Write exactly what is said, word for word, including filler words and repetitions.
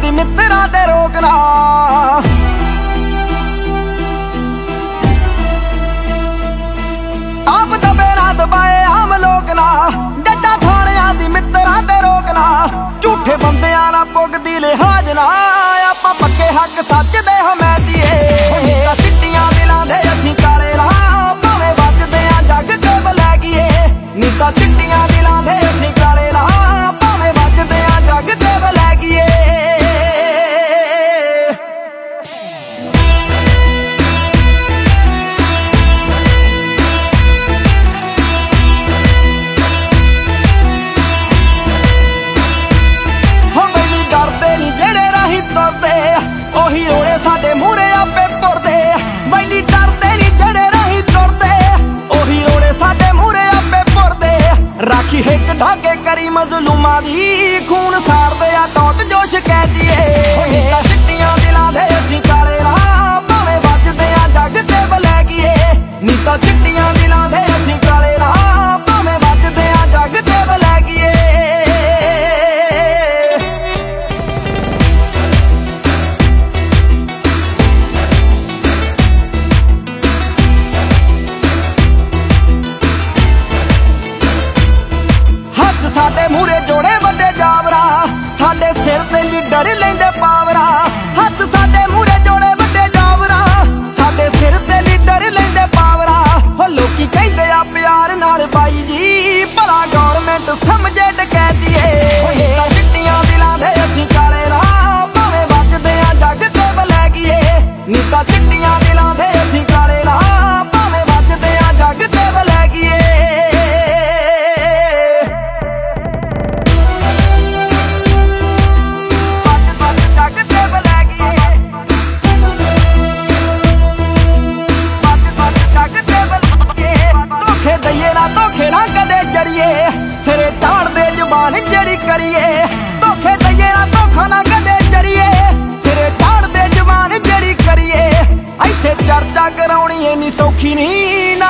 दी मित्रां ते रोकना। आप दबे ना दबाए आम लोग ना, जट्टां थाणियां दी मित्रां ते रोकना। झूठे बंदियां ना पुगदी लिहाज ना, आपां पक्के हक सच दे हमैतिए। चिट्टियां दिलां दे असीं काले ना, भावें वजदे आ जग ते वलैगीए। नी तां चिट्टियां दिलां दे असीं काले ना, भावें वजदे आ जग ते वलैगीए। ओही रोड़े साडे मूहरे आपे पुरदे, वैली डरदे नी जेड़े रही तुरदे। ओही रोड़े साडे मूहरे आपे पुरदे, राखी हिक ढाके करी मजलूमां दी। खून साड़दे आ टौट जोश कैदिए। चिट्टियां दिलां दे असीं काले ना, भावें वजदे आ जग ते वलैगीए। नी तां चिट्टियां दिलां दे असीं काले ना, भावें वजदे आ जग ते वलैगीए। साडे मूहरे जोड़े वड्डे जावरा, साडे सिर ते लीडर लैंदे पावरा। हथ साडे मूहरे जोड़े वड्डे जावरा, साडे सिर ते लीडर लैंदे पावरा। हो लोकी कहंदे आ प्यार नाल बाई जी, भला गौरमेंट समझे डकैतीए। चिट्टियां दिलां दे असीं काले ना, भावें वजदे आ जग ते वलैगीए। नी तां चिट्टियां दिलां दे असीं काले ना, भावें वजदे आ जग ते वलैगीए। धोखे ना कदे जरिए, सिरे चाड़ दे जुबान जड़ी करिए। धोखे दइए ना धोखा ना कदे जरिए, सिरे चाड़ दे जुबान जड़ी करिए। इत्थे चर्चा कराउणी इन्नी सौखी नहीं,